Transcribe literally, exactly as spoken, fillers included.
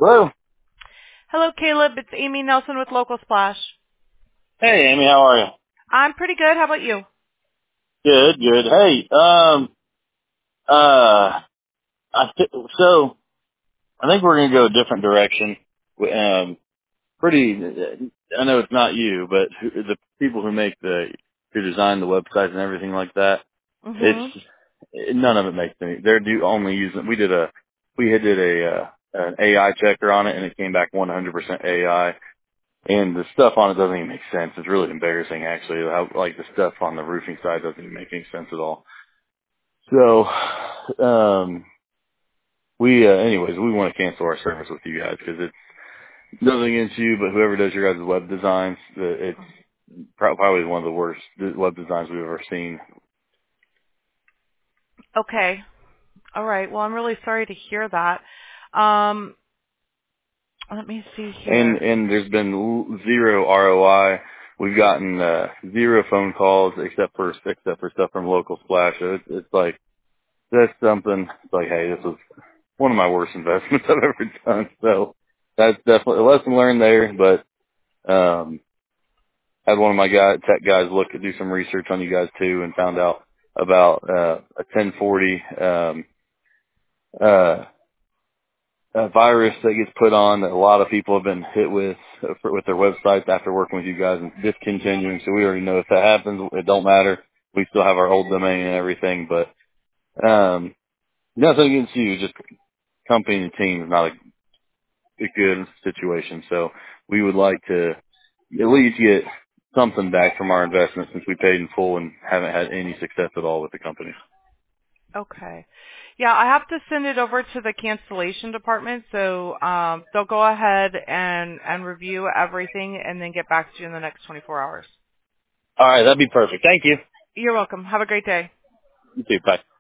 Hello. Hello, Caleb. It's Amy Nelson with Local Splash. Hey, Amy. How are you? I'm pretty good. How about you? Good. Good. Hey. Um. Uh. I th- so I think we're gonna go a different direction. Um. Pretty. I know it's not you, but who, the people who make the who design the websites and everything like that. Mhm. It's none of it makes any. They're do only using. We did a. We had did a uh, an A I checker on it, and it came back one hundred percent A I. And the stuff on it doesn't even make sense. It's really embarrassing, actually. How like the stuff on the roofing side doesn't even make any sense at all. So, um, we, uh, anyways, we want to cancel our service with you guys because it's nothing against you, but whoever does your guys' web designs, the- it's pro- probably one of the worst web designs we've ever seen. Okay. All right. Well, I'm really sorry to hear that. Um, let me see And, here. and there's been l- zero R O I. We've gotten, uh, zero phone calls except for, except for stuff from Local Splash. So it's, it's like, that's something, it's like, hey, this was one of my worst investments I've ever done. So that's definitely a lesson learned there, but, um, had one of my guy, tech guys look do some research on you guys too and found out about, uh, a ten forty, um, uh, a virus that gets put on that a lot of people have been hit with, uh, for, with their websites after working with you guys and discontinuing. So we already know if that happens, it don't matter. We still have our old domain and everything, but, um, nothing against you, just company and team is not a a good situation. So we would like to at least get something back from our investment since we paid in full and haven't had any success at all with the company. Okay. Yeah, I have to send it over to the cancellation department, so um, they'll go ahead and and review everything and then get back to you in the next twenty-four hours. All right, that'd be perfect. Thank you. You're welcome. Have a great day. You too. Bye.